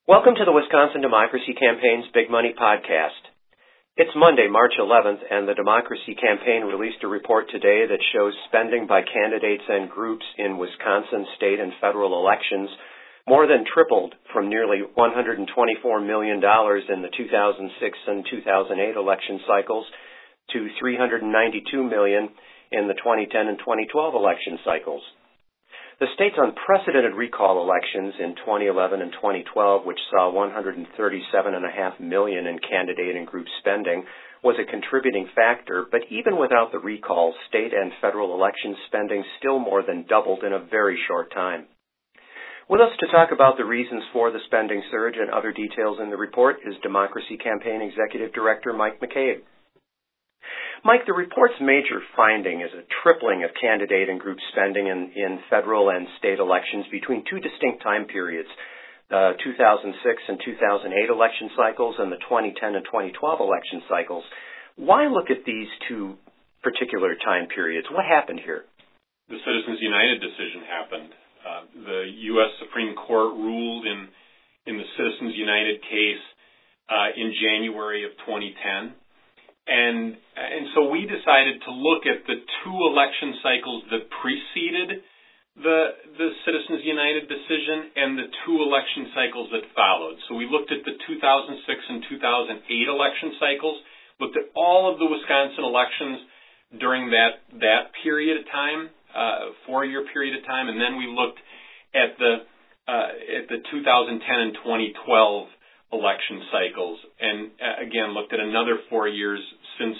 Welcome to the Wisconsin Democracy Campaign's Big Money Podcast. It's Monday, March 11th, and the Democracy Campaign released a report today that shows spending by candidates and groups in Wisconsin state and federal elections more than tripled from nearly $124 million in the 2006 and 2008 election cycles to $392 million in the 2010 and 2012 election cycles. The state's unprecedented recall elections in 2011 and 2012, which saw $137.5 million in candidate and group spending, was a contributing factor, but even without the recall, state and federal election spending still more than doubled in a very short time. With us to talk about the reasons for the spending surge and other details in the report is Democracy Campaign Executive Director Mike McCabe. Mike, the report's major finding is a tripling of candidate and group spending in federal and state elections between two distinct time periods, the 2006 and 2008 election cycles and the 2010 and 2012 election cycles. Why look at these two particular time periods? What happened here? The Citizens United decision happened. The U.S. Supreme Court ruled in the Citizens United case in January of 2010. And so we decided to look at the two election cycles that preceded the Citizens United decision and the two election cycles that followed. So we looked at the 2006 and 2008 election cycles, looked at all of the Wisconsin elections during that period of time, 4-year period of time, and then we looked at the 2010 and 2012 election cycles, and again looked at another 4 years since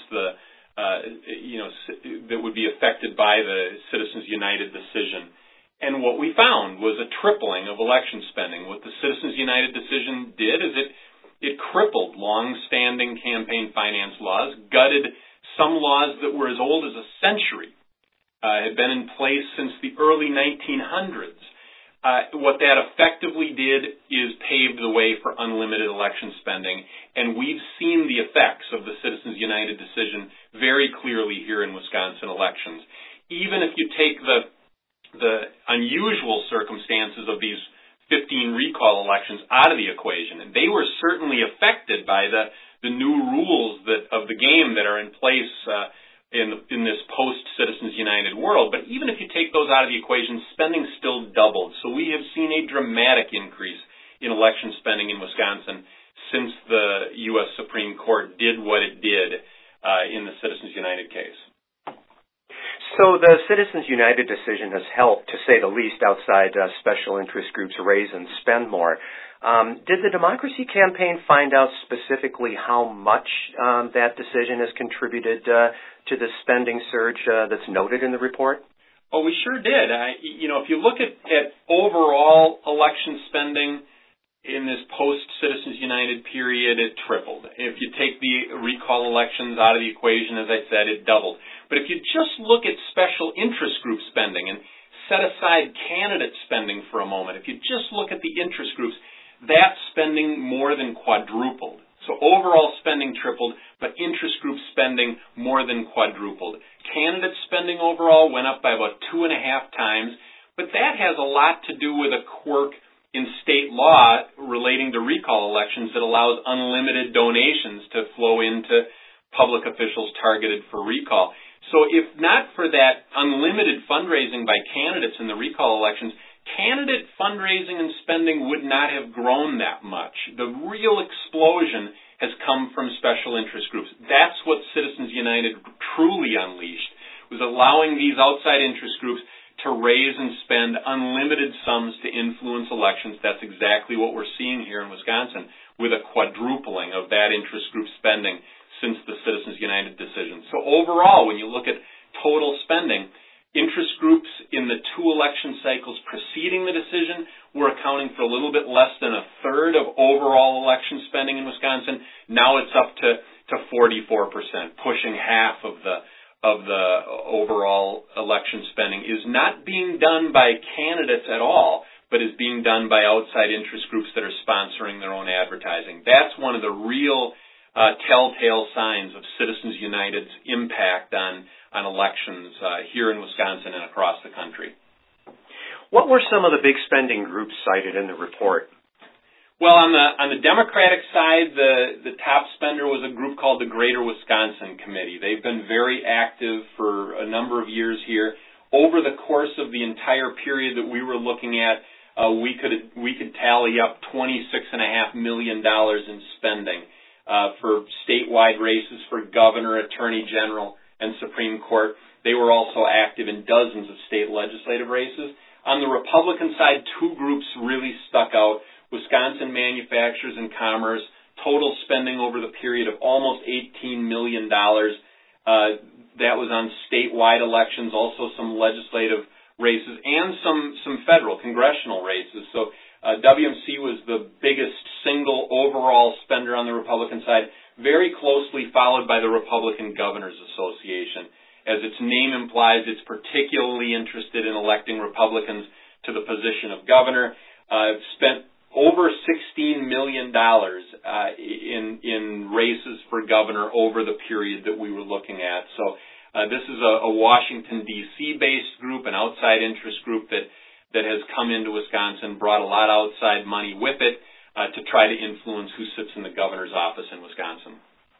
that would be affected by the Citizens United decision. And what we found was a tripling of election spending. What the Citizens United decision did is it crippled long-standing campaign finance laws, gutted some laws that were as old as a century, had been in place since the early 1900s. What that effectively did is paved the way for unlimited election spending, and we've seen the effects of the Citizens United decision very clearly here in Wisconsin elections. Even if you take the unusual circumstances of these 15 recall elections out of the equation, and they were certainly affected by the new rules of the game that are in place in this post-Citizens United world. But even if you take those out of the equation, spending still doubled. So we have seen a dramatic increase in election spending in Wisconsin since the U.S. Supreme Court did what it did in the Citizens United case. So the Citizens United decision has helped, to say the least, outside special interest groups raise and spend more. Did the Democracy Campaign find out specifically how much that decision has contributed to the spending surge that's noted in the report? Oh, we sure did. If you look at overall election spending in this post-Citizens United period, it tripled. If you take the recall elections out of the equation, as I said, it doubled. But if you just look at special interest group spending and set aside candidate spending for a moment, if you just look at the interest groups, that spending more than quadrupled. So overall spending tripled, but interest group spending more than quadrupled. Candidate spending overall went up by about 2.5 times, but that has a lot to do with a quirk in state law relating to recall elections that allows unlimited donations to flow into public officials targeted for recall. So if not for that unlimited fundraising by candidates in the recall elections, candidate fundraising and spending would not have grown that much. The real explosion has come from special interest groups. That's what Citizens United truly unleashed, was allowing these outside interest groups to raise and spend unlimited sums to influence elections. That's exactly what we're seeing here in Wisconsin, with a quadrupling of that interest group spending since the Citizens United decision. So overall, when you look at total spending, interest groups in the two election cycles preceding the decision were accounting for a little bit less than a third of overall election spending in Wisconsin. Now it's up to 44%, pushing half of the overall election spending is not being done by candidates at all, but is being done by outside interest groups that are sponsoring their own advertising. That's one of the real telltale signs of Citizens United's impact on elections here in Wisconsin and across the country. What were some of the big spending groups cited in the report? Well, on the Democratic side, the top spender was a group called the Greater Wisconsin Committee. They've been very active for a number of years here. Over the course of the entire period that we were looking at, we could tally up $26.5 million in spending for statewide races for governor, attorney general, and Supreme Court. They were also active in dozens of state legislative races. On the Republican side, two groups really stuck out. Wisconsin Manufacturers and Commerce, total spending over the period of almost $18 million. That was on statewide elections, also some legislative races, and some federal congressional races. So WMC was the biggest single overall spender on the Republican side, very closely followed by the Republican Governors Association. As its name implies, it's particularly interested in electing Republicans to the position of governor. Spent over $16 million in races for governor over the period that we were looking at. So this is a Washington, D.C. based group, an outside interest group that has come into Wisconsin, brought a lot of outside money with it to try to influence who sits in the governor's office in Wisconsin.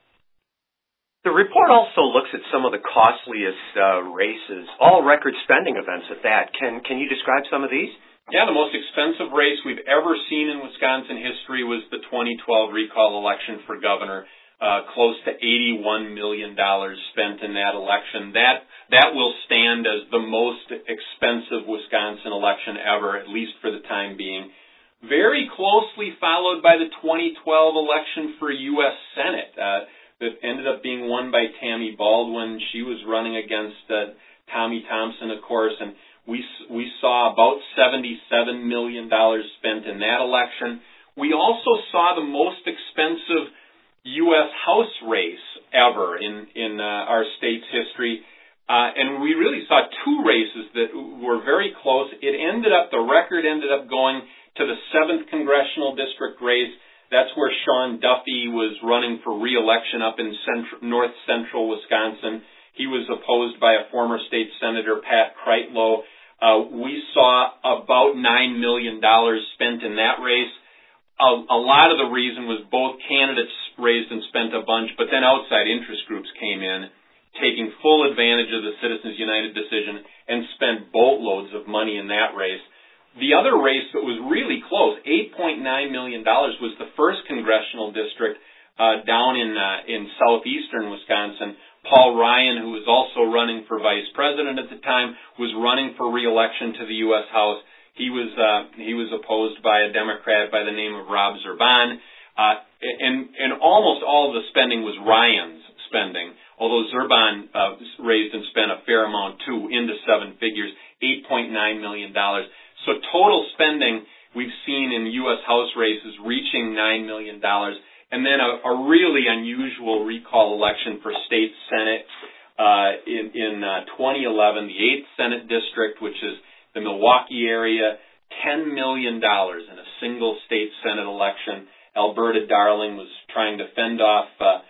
The report also looks at some of the costliest races, all record spending events at that. Can you describe some of these? Yeah, the most expensive race we've ever seen in Wisconsin history was the 2012 recall election for governor. Close to $81 million spent in that election. That will stand as the most expensive Wisconsin election ever, at least for the time being. Very closely followed by the 2012 election for U.S. Senate that ended up being won by Tammy Baldwin. She was running against Tommy Thompson, of course, and we saw about $77 million spent in that election. We also saw the most expensive U.S. House race ever in our state's history. And we really saw two races that were very close. The record ended up going to the 7th Congressional District race. That's where Sean Duffy was running for re-election up in north central Wisconsin. He was opposed by a former state senator, Pat Kreitlow. We saw about $9 million spent in that race. A lot of the reason was both candidates raised and spent a bunch, but then outside interest groups came in, taking full advantage of the Citizens United decision and spent boatloads of money in that race. The other race that was really close, $8.9 million, was the 1st Congressional District down in southeastern Wisconsin. Paul Ryan, who was also running for vice president at the time, was running for re-election to the U.S. House. He was opposed by a Democrat by the name of Rob Zurban, and almost all of the spending was Ryan's spending, although Zurban raised and spent a fair amount too, into 7 figures, $8.9 million. So total spending we've seen in U.S. House races reaching $9 million. And then a really unusual recall election for state Senate in 2011, the 8th Senate District, which is the Milwaukee area, $10 million in a single state Senate election. Alberta Darling was trying to fend off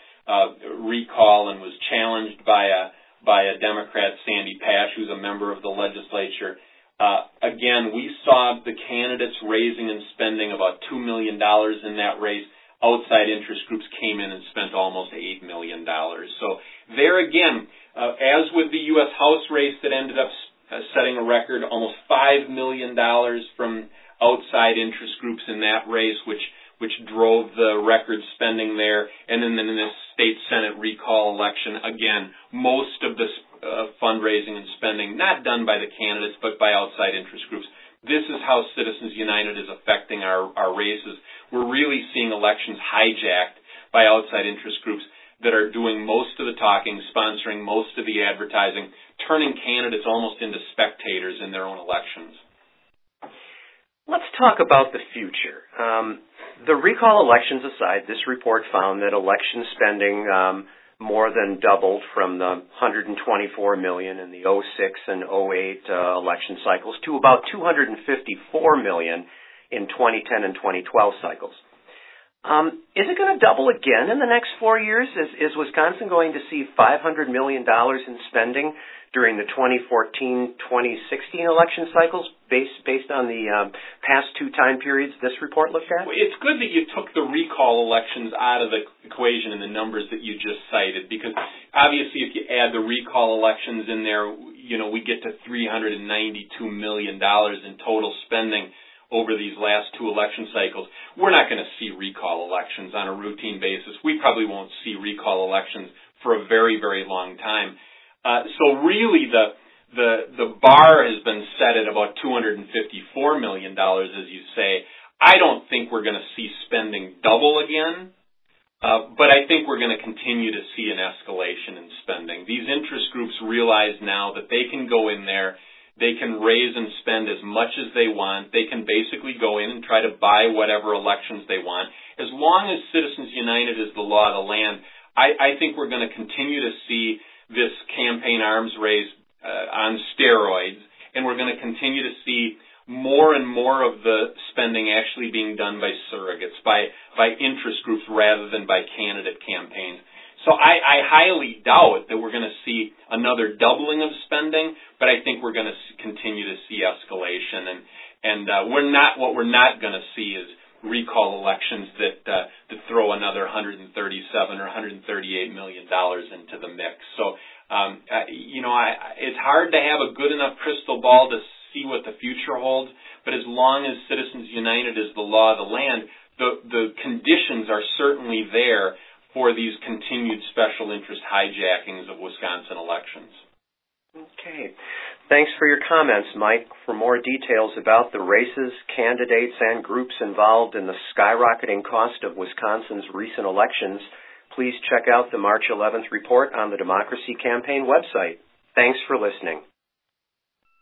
recall and was challenged by a Democrat, Sandy Pash, who's a member of the legislature. Again, we saw the candidates raising and spending about $2 million in that race. Outside interest groups came in and spent almost $8 million. So there again, as with the U.S. House race that ended up setting a record, almost $5 million from outside interest groups in that race, which drove the record spending there. And then in this state Senate recall election, again, most of the fundraising and spending not done by the candidates but by outside interest groups. This is how Citizens United is affecting our races. We're really seeing elections hijacked by outside interest groups that are doing most of the talking, sponsoring most of the advertising, turning candidates almost into spectators in their own elections. Let's talk about the future. The recall elections aside, this report found that election spending more than doubled from the $124 million in the 06 and 08 election cycles to about $254 million in 2010 and 2012 cycles. Is it going to double again in the next 4 years? Is Wisconsin going to see $500 million in spending during the 2014-2016 election cycles based on the past two time periods this report looked at? Well, it's good that you took the recall elections out of the equation in the numbers that you just cited, because obviously if you add the recall elections in there, we get to $392 million in total spending over these last two election cycles. We're not going to see recall elections on a routine basis. We probably won't see recall elections for a very, very long time. So really the bar has been set at about $254 million, as you say. I don't think we're going to see spending double again, but I think we're going to continue to see an escalation in spending. These interest groups realize now that they can go in there, they can raise and spend as much as they want. They can basically go in and try to buy whatever elections they want. As long as Citizens United is the law of the land, I think we're going to continue to see this campaign arms race on steroids, and we're going to continue to see more and more of the spending actually being done by surrogates, by interest groups rather than by candidate campaigns. So I highly doubt that we're going to see another doubling of spending, but I think we're going to continue to see escalation, and what we're not going to see is recall elections that throw another $137 or $138 million into the mix. So it's hard to have a good enough crystal ball to see what the future holds, but as long as Citizens United is the law of the land, the conditions are certainly there for these continued special interest hijackings of Wisconsin elections. Okay. Thanks for your comments, Mike. For more details about the races, candidates, and groups involved in the skyrocketing cost of Wisconsin's recent elections, please check out the March 11th report on the Democracy Campaign website. Thanks for listening.